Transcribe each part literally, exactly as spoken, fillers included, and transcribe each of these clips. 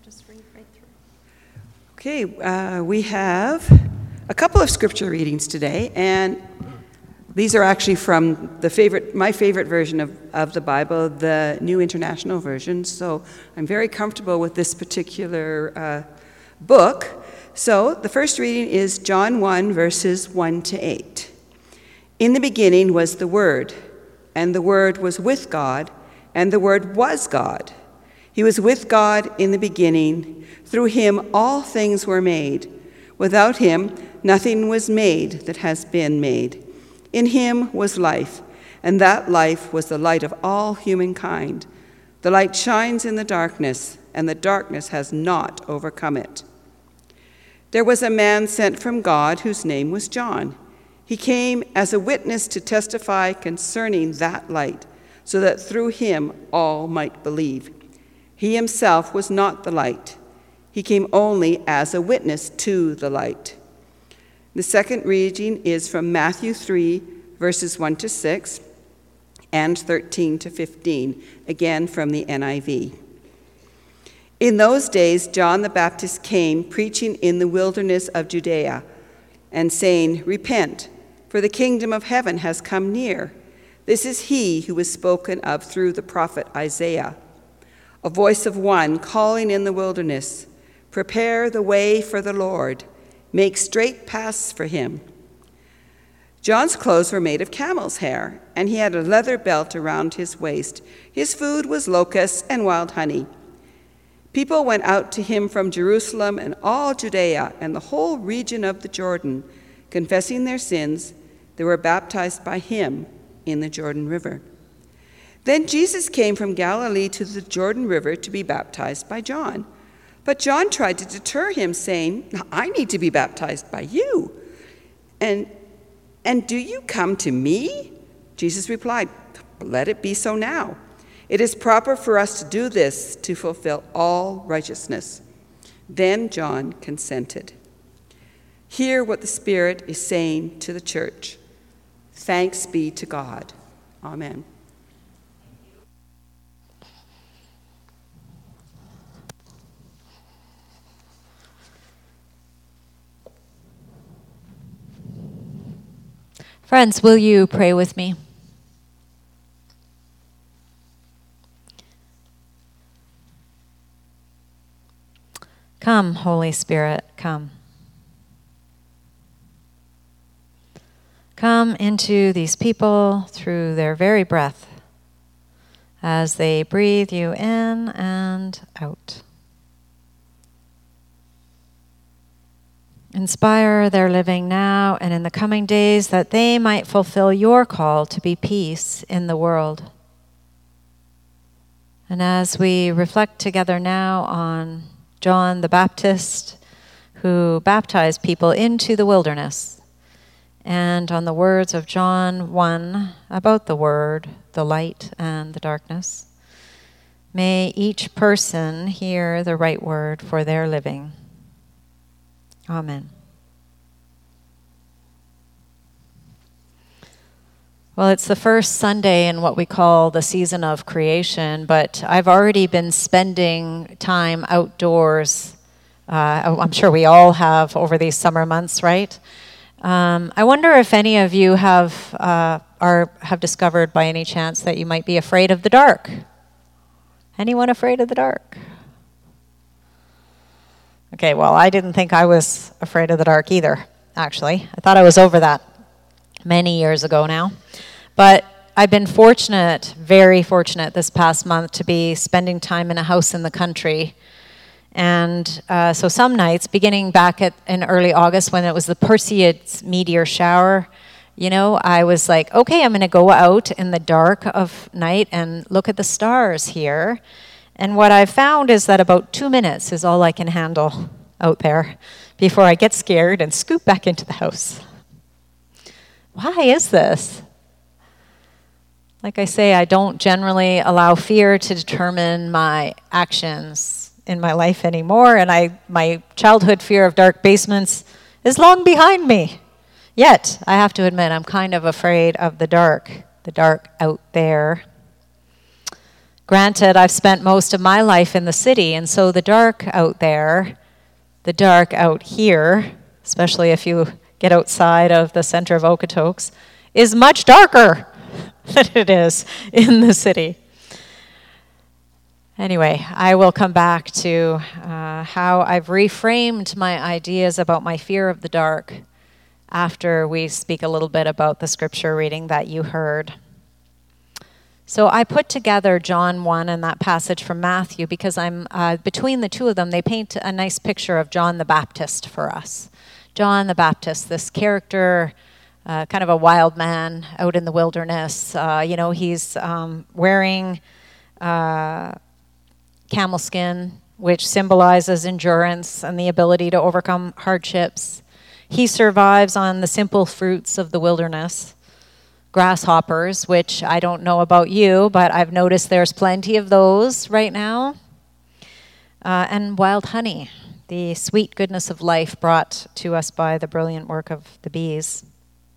just read right through. Okay, uh, we have a couple of scripture readings today, and these are actually from the favorite, my favorite version of, of the Bible, the New International Version. So I'm very comfortable with this particular uh, book. So the first reading is John one, verses one to eight. In the beginning was the Word, and the Word was with God, and the Word was God. He was with God in the beginning. Through him all things were made. Without him nothing was made that has been made. In him was life, and that life was the light of all humankind. The light shines in the darkness, and the darkness has not overcome it. There was a man sent from God whose name was John. He came as a witness to testify concerning that light, so that through him all might believe. He himself was not the light. He came only as a witness to the light. The second reading is from Matthew three, verses one to six, and thirteen to fifteen, again from the N I V. In those days, John the Baptist came preaching in the wilderness of Judea and saying, "Repent, for the kingdom of heaven has come near." This is he who was spoken of through the prophet Isaiah. A voice of one calling in the wilderness, "Prepare the way for the Lord, make straight paths for him." John's clothes were made of camel's hair, and he had a leather belt around his waist. His food was locusts and wild honey. People went out to him from Jerusalem and all Judea and the whole region of the Jordan, confessing their sins. They were baptized by him in the Jordan River. Then Jesus came from Galilee to the Jordan River to be baptized by John. But John tried to deter him, saying, "I need to be baptized by you. And, and do you come to me?" Jesus replied, "Let it be so now. It is proper for us to do this to fulfill all righteousness." Then John consented. Hear what the Spirit is saying to the church. Thanks be to God. Amen. Friends, will you pray with me? Come, Holy Spirit, come. Come into these people through their very breath as they breathe you in and out. Inspire their living now and in the coming days that they might fulfill your call to be peace in the world. And as we reflect together now on John the Baptist, who baptized people into the wilderness, and on the words of John one about the Word, the light, and the darkness, may each person hear the right word for their living. Amen. Well, it's the first Sunday in what we call the season of creation, but I've already been spending time outdoors. Uh, I'm sure we all have over these summer months, right? Um, I wonder if any of you have uh, are have discovered by any chance that you might be afraid of the dark. Anyone afraid of the dark? Okay, well, I didn't think I was afraid of the dark either, actually. I thought I was over that many years ago now. But I've been fortunate, very fortunate this past month to be spending time in a house in the country. And uh, so some nights, beginning back at, in early August when it was the Perseids meteor shower, you know, I was like, okay, I'm going to go out in the dark of night and look at the stars here. And what I've found is that about two minutes is all I can handle out there before I get scared and scoop back into the house. Why is this? Like I say, I don't generally allow fear to determine my actions in my life anymore, and I my childhood fear of dark basements is long behind me. Yet, I have to admit, I'm kind of afraid of the dark, the dark out there. Granted, I've spent most of my life in the city, and so the dark out there, the dark out here, especially if you get outside of the center of Okotoks, is much darker than it is in the city. Anyway, I will come back to uh, how I've reframed my ideas about my fear of the dark after we speak a little bit about the scripture reading that you heard. So I put together John one and that passage from Matthew because I'm uh, between the two of them, they paint a nice picture of John the Baptist for us. John the Baptist, this character, uh, kind of a wild man out in the wilderness. Uh, you know, he's um, wearing uh, camel skin, which symbolizes endurance and the ability to overcome hardships. He survives on the simple fruits of the wilderness, grasshoppers, which I don't know about you, but I've noticed there's plenty of those right now, uh, and wild honey, the sweet goodness of life brought to us by the brilliant work of the bees.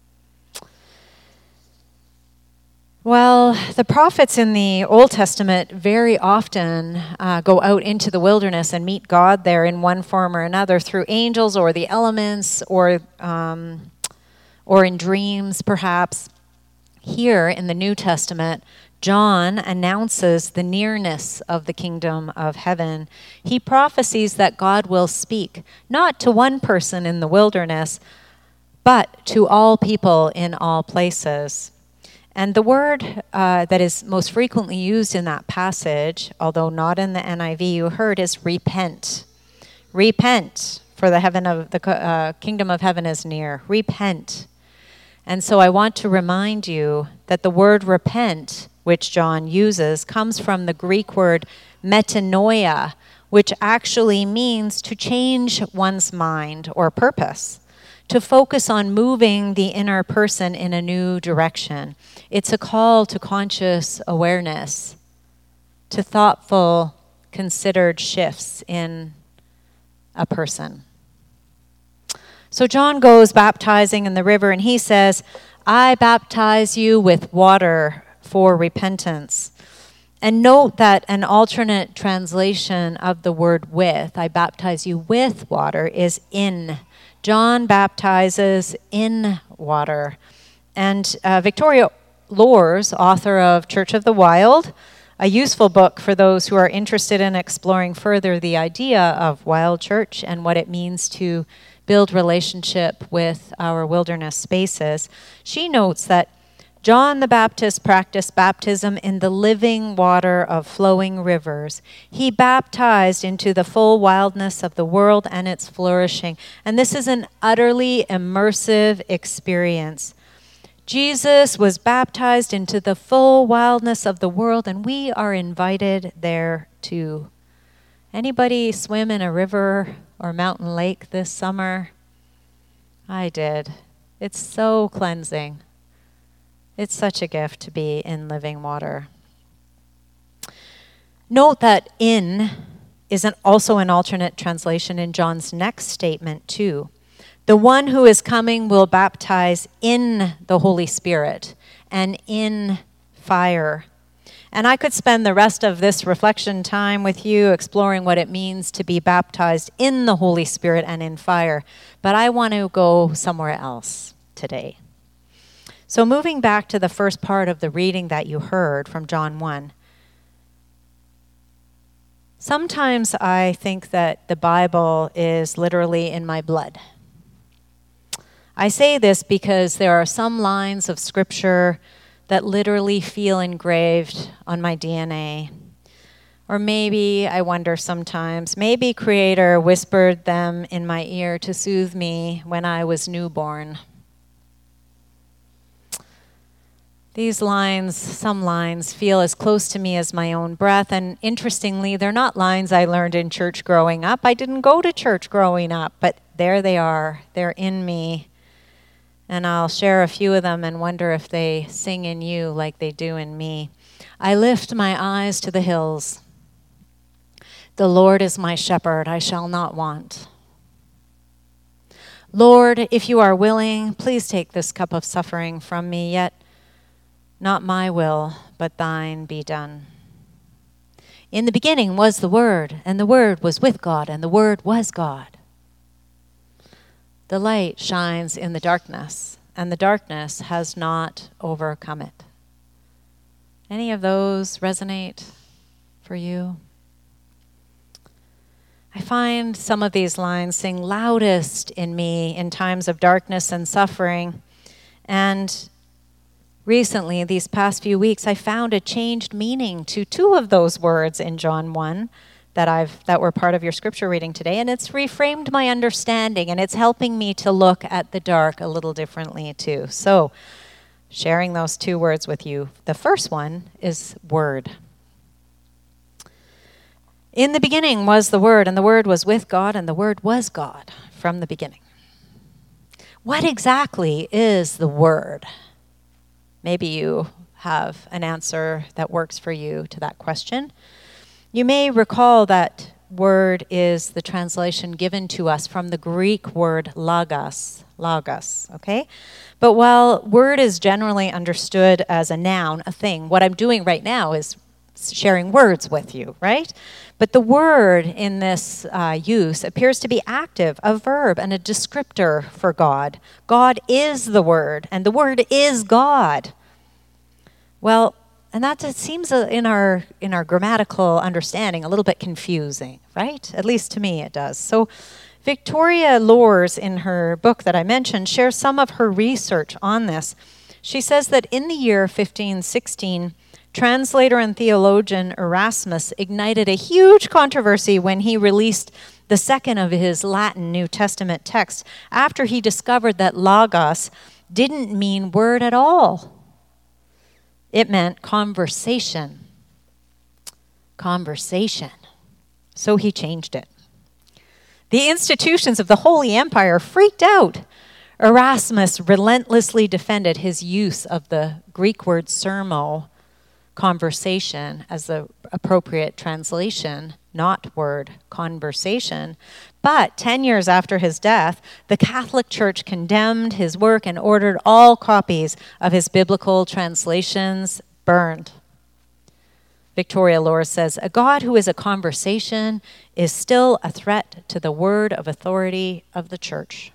Well, the prophets in the Old Testament very often uh, go out into the wilderness and meet God there in one form or another through angels or the elements or um, or in dreams, perhaps. Here in the New Testament, John announces the nearness of the kingdom of heaven. He prophesies that God will speak, not to one person in the wilderness, but to all people in all places. And the word uh, that is most frequently used in that passage, although not in the N I V you heard, is repent. Repent, for the heaven of the uh, kingdom of heaven is near. Repent. And so I want to remind you that the word repent, which John uses, comes from the Greek word metanoia, which actually means to change one's mind or purpose, to focus on moving the inner person in a new direction. It's a call to conscious awareness, to thoughtful, considered shifts in a person. So John goes baptizing in the river, and he says, I baptize you with water for repentance. And note that an alternate translation of the word with, I baptize you with water, is in. John baptizes in water. And uh, Victoria Loers, author of Church of the Wild, a useful book for those who are interested in exploring further the idea of wild church and what it means to build relationship with our wilderness spaces. She notes that John the Baptist practiced baptism in the living water of flowing rivers. He baptized into the full wildness of the world and its flourishing. And this is an utterly immersive experience. Jesus was baptized into the full wildness of the world, and we are invited there too. Anybody swim in a river or mountain lake this summer? I did. It's so cleansing. It's such a gift to be in living water. Note that in is an, also an alternate translation in John's next statement too. The one who is coming will baptize in the Holy Spirit and in fire. And I could spend the rest of this reflection time with you exploring what it means to be baptized in the Holy Spirit and in fire. But I want to go somewhere else today. So moving back to the first part of the reading that you heard from John one. Sometimes I think that the Bible is literally in my blood. I say this because there are some lines of Scripture that literally feel engraved on my D N A. Or maybe, I wonder sometimes, maybe Creator whispered them in my ear to soothe me when I was newborn. These lines, some lines, feel as close to me as my own breath, and interestingly, they're not lines I learned in church growing up. I didn't go to church growing up, but there they are. They're in me. And I'll share a few of them and wonder if they sing in you like they do in me. I lift my eyes to the hills. The Lord is my shepherd, I shall not want. Lord, if you are willing, please take this cup of suffering from me, yet not my will, but thine be done. In the beginning was the Word, and the Word was with God, and the Word was God. The light shines in the darkness, and the darkness has not overcome it. Any of those resonate for you? I find some of these lines sing loudest in me in times of darkness and suffering. And recently, these past few weeks, I found a changed meaning to two of those words in John one that I've that were part of your scripture reading today, and it's reframed my understanding, and it's helping me to look at the dark a little differently too. So, sharing those two words with you. The first one is word. In the beginning was the Word, and the Word was with God, and the Word was God from the beginning. What exactly is the Word? Maybe you have an answer that works for you to that question. You may recall that word is the translation given to us from the Greek word logos, logos, okay? But while word is generally understood as a noun, a thing, what I'm doing right now is sharing words with you, right? But the word in this uh, use appears to be active, a verb and a descriptor for God. God is the Word, and the Word is God. Well, and that just seems uh, in our in our grammatical understanding a little bit confusing, right? At least to me it does. So Victoria Lors, in her book that I mentioned, shares some of her research on this. She says that in the year fifteen sixteen, translator and theologian Erasmus ignited a huge controversy when he released the second of his Latin New Testament texts after he discovered that logos didn't mean word at all. It meant conversation. Conversation. So he changed it. The institutions of the Holy Empire freaked out. Erasmus relentlessly defended his use of the Greek word sermo, conversation, as the appropriate translation, not word, conversation. But ten years after his death, the Catholic Church condemned his work and ordered all copies of his biblical translations burned. Victoria Lors says, a God who is a conversation is still a threat to the word of authority of the Church.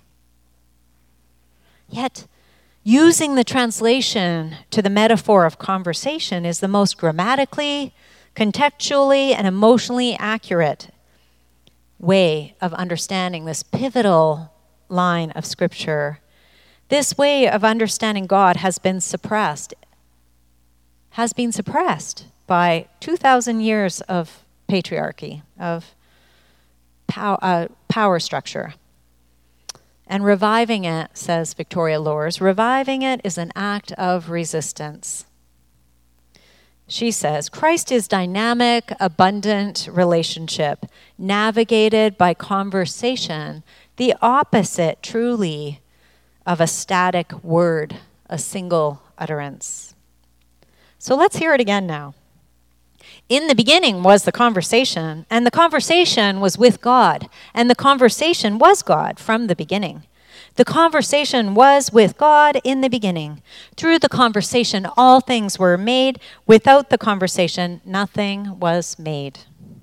Yet, using the translation to the metaphor of conversation is the most grammatically, contextually, and emotionally accurate way of understanding this pivotal line of Scripture. This way of understanding God has been suppressed, has been suppressed by two thousand years of patriarchy, of pow- uh, power structure. And reviving it, says Victoria Lors, reviving it is an act of resistance. She says, Christ is dynamic, abundant relationship, navigated by conversation, the opposite, truly, of a static word, a single utterance. So let's hear it again now. In the beginning was the conversation, and the conversation was with God, and the conversation was God from the beginning. The conversation was with God in the beginning. Through the conversation, all things were made. Without the conversation, nothing was made.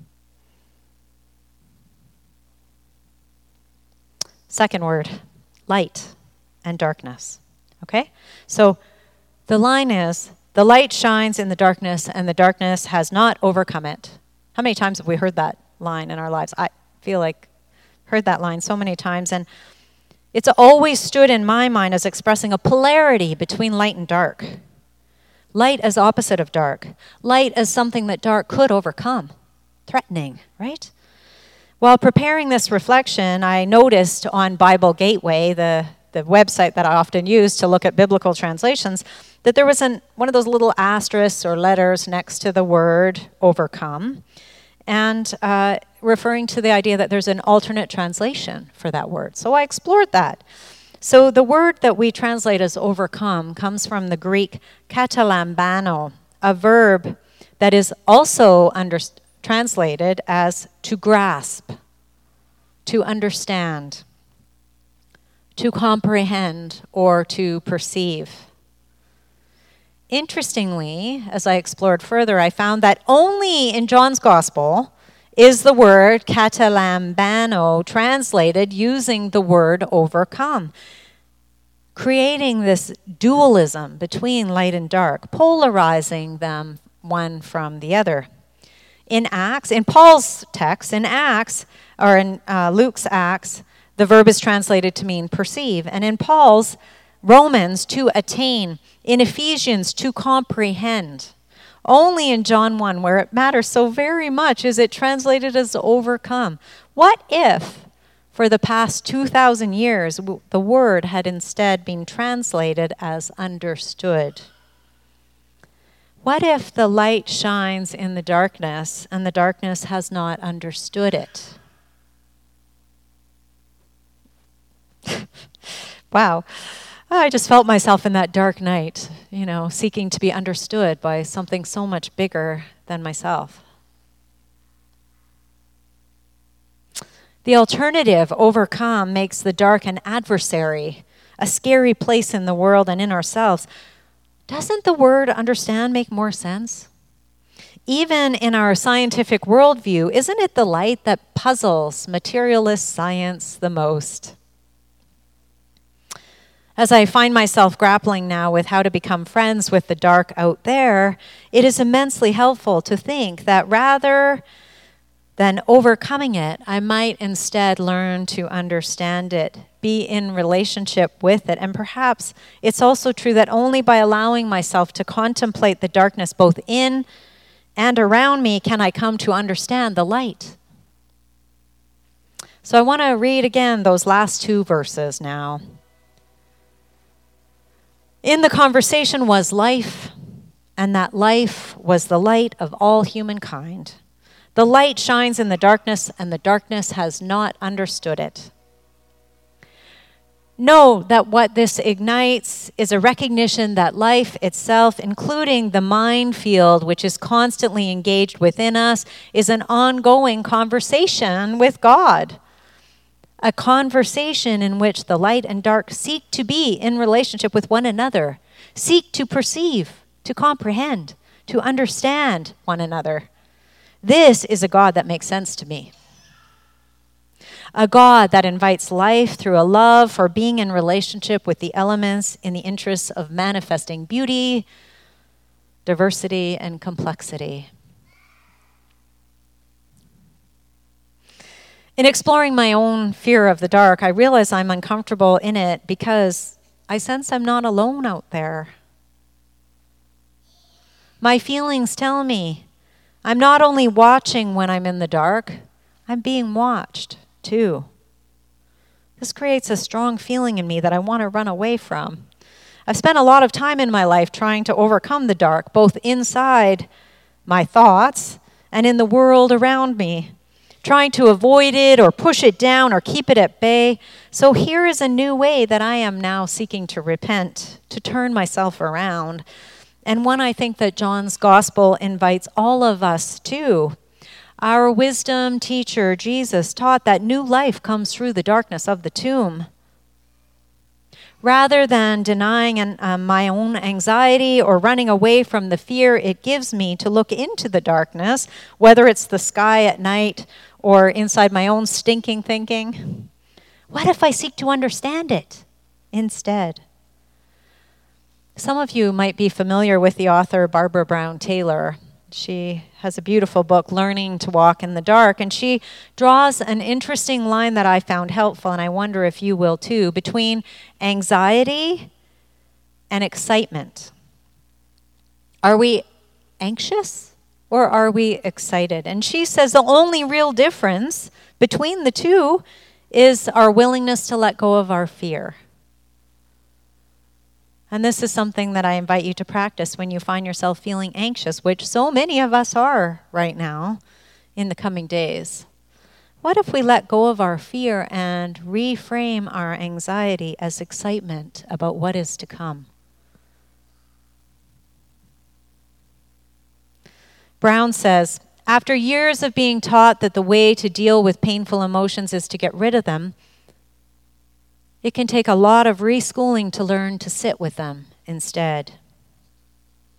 Second word, light and darkness. Okay? So the line is, the light shines in the darkness, and the darkness has not overcome it. How many times have we heard that line in our lives? I feel like heard that line so many times, and it's always stood in my mind as expressing a polarity between light and dark. Light as opposite of dark. Light as something that dark could overcome. Threatening, right? While preparing this reflection, I noticed on Bible Gateway, the, the website that I often use to look at biblical translations, that there was an, one of those little asterisks or letters next to the word overcome, and uh, referring to the idea that there's an alternate translation for that word. So I explored that. So the word that we translate as overcome comes from the Greek katalambano, a verb that is also under, translated as to grasp, to understand, to comprehend, or to perceive. interestingly, as I explored further, I found that only in John's Gospel is the word katalambano translated using the word overcome, creating this dualism between light and dark, polarizing them one from the other. In Acts, in Paul's text, in Acts, or in uh, Luke's Acts, the verb is translated to mean perceive. And in Paul's, Romans, to attain. In Ephesians, to comprehend. Only in John one, where it matters so very much, is it translated as overcome. What if, for the past two thousand years, the word had instead been translated as understood? What if the light shines in the darkness and the darkness has not understood it? Wow. I just felt myself in that dark night, you know, seeking to be understood by something so much bigger than myself. The alternative, overcome, makes the dark an adversary, a scary place in the world and in ourselves. Doesn't the word understand make more sense? Even in our scientific worldview, isn't it the light that puzzles materialist science the most? As I find myself grappling now with how to become friends with the dark out there, it is immensely helpful to think that rather than overcoming it, I might instead learn to understand it, be in relationship with it. And perhaps it's also true that only by allowing myself to contemplate the darkness both in and around me can I come to understand the light. So I want to read again those last two verses now. In the conversation was life, and that life was the light of all humankind. The light shines in the darkness, and the darkness has not understood it. Know that what this ignites is a recognition that life itself, including the mind field, which is constantly engaged within us, is an ongoing conversation with God. A conversation in which the light and dark seek to be in relationship with one another, seek to perceive, to comprehend, to understand one another. This is a God that makes sense to me. A God that invites life through a love for being in relationship with the elements in the interests of manifesting beauty, diversity, and complexity. In exploring my own fear of the dark, I realize I'm uncomfortable in it because I sense I'm not alone out there. My feelings tell me I'm not only watching when I'm in the dark, I'm being watched too. This creates a strong feeling in me that I want to run away from. I've spent a lot of time in my life trying to overcome the dark, both inside my thoughts and in the world around me, trying to avoid it or push it down or keep it at bay. So here is a new way that I am now seeking to repent, to turn myself around, and one I think that John's gospel invites all of us to. Our wisdom teacher, Jesus, taught that new life comes through the darkness of the tomb. Rather than denying an, uh, my own anxiety or running away from the fear it gives me to look into the darkness, whether it's the sky at night or inside my own stinking thinking, what if I seek to understand it instead? Some of you might be familiar with the author Barbara Brown Taylor. She has a beautiful book, Learning to Walk in the Dark, and she draws an interesting line that I found helpful, and I wonder if you will too, between anxiety and excitement. Are we anxious or are we excited? And she says the only real difference between the two is our willingness to let go of our fear. And this is something that I invite you to practice when you find yourself feeling anxious, which so many of us are right now in the coming days. What if we let go of our fear and reframe our anxiety as excitement about what is to come? Brown says, after years of being taught that the way to deal with painful emotions is to get rid of them, it can take a lot of reschooling to learn to sit with them instead.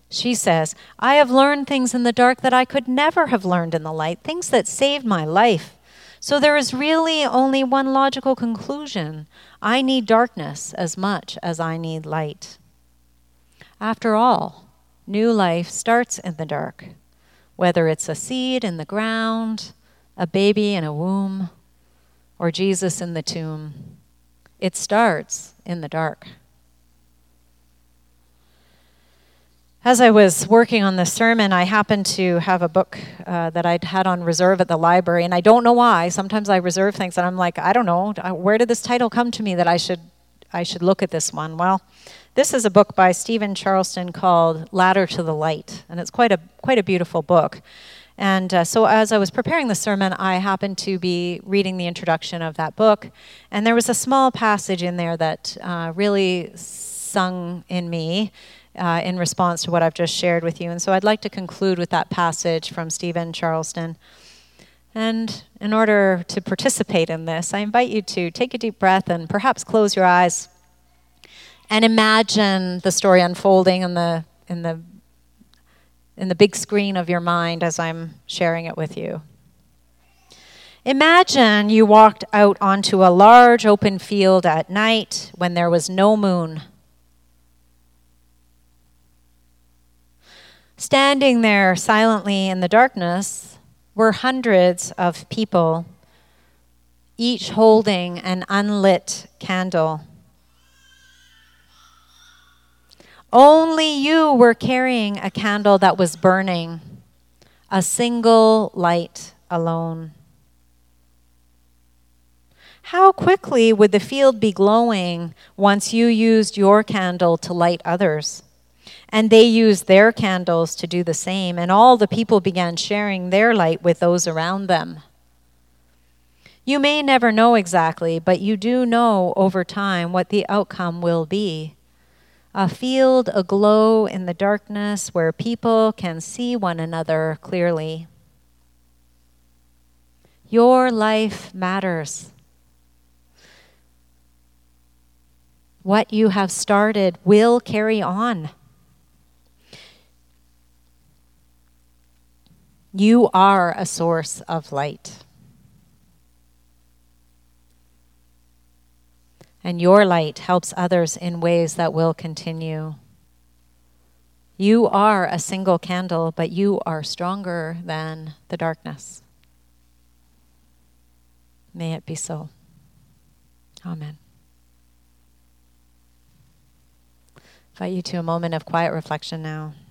She says, I have learned things in the dark that I could never have learned in the light, things that saved my life. So there is really only one logical conclusion. I need darkness as much as I need light. After all, new life starts in the dark, whether it's a seed in the ground, a baby in a womb, or Jesus in the tomb. It starts in the dark. As I was working on this sermon, I happened to have a book uh, that I'd had on reserve at the library, and I don't know why. Sometimes I reserve things, and I'm like, I don't know, where did this title come to me that I should I should look at this one? Well, this is a book by Stephen Charleston called Ladder to the Light, and it's quite a quite a beautiful book. And uh, so as I was preparing the sermon, I happened to be reading the introduction of that book, and there was a small passage in there that uh, really sung in me uh, in response to what I've just shared with you. And so I'd like to conclude with that passage from Stephen Charleston. And in order to participate in this, I invite you to take a deep breath and perhaps close your eyes and imagine the story unfolding in the in the in the big screen of your mind as I'm sharing it with you. Imagine you walked out onto a large open field at night when there was no moon. Standing there silently in the darkness were hundreds of people, each holding an unlit candle. Only you were carrying a candle that was burning, a single light alone. How quickly would the field be glowing once you used your candle to light others? And they used their candles to do the same, and all the people began sharing their light with those around them. You may never know exactly, but you do know over time what the outcome will be. A field aglow in the darkness where people can see one another clearly. Your life matters. What you have started will carry on. You are a source of light. And your light helps others in ways that will continue. You are a single candle, but you are stronger than the darkness. May it be so. Amen. I invite you to a moment of quiet reflection now.